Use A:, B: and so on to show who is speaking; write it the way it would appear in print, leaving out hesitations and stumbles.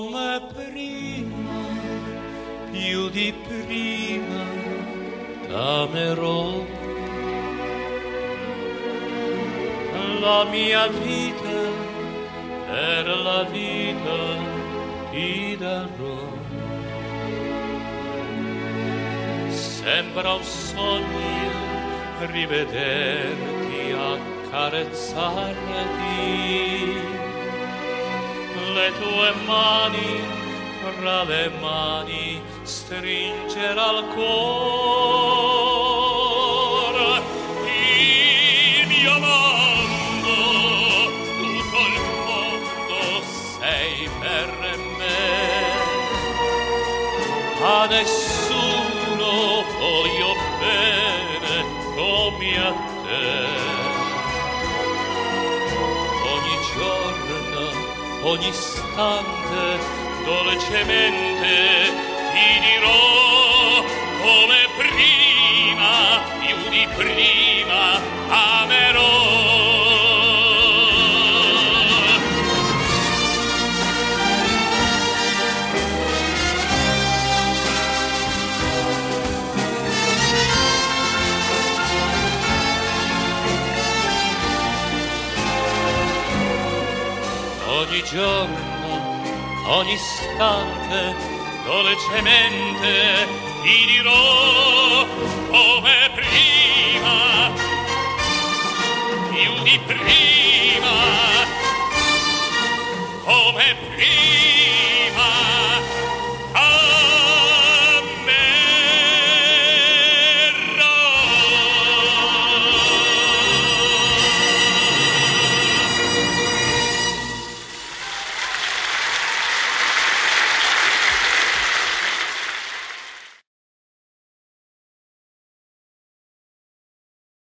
A: come prima, più di prima, t'amerò. La mia vita, per la vita ti darò. Sembra un sogno rivederti, accarezzarti, le tue mani fra le mani stringere al cuore. Il mio mondo, tutto il mondo sei per me. A nessuno voglio bene come a te. Ogni giorno, ogni istante, dolcemente ti dirò come prima, più di prima amerò. Ogni giorno, ogni istante, dolcemente ti dirò come prima, più di prima, come prima.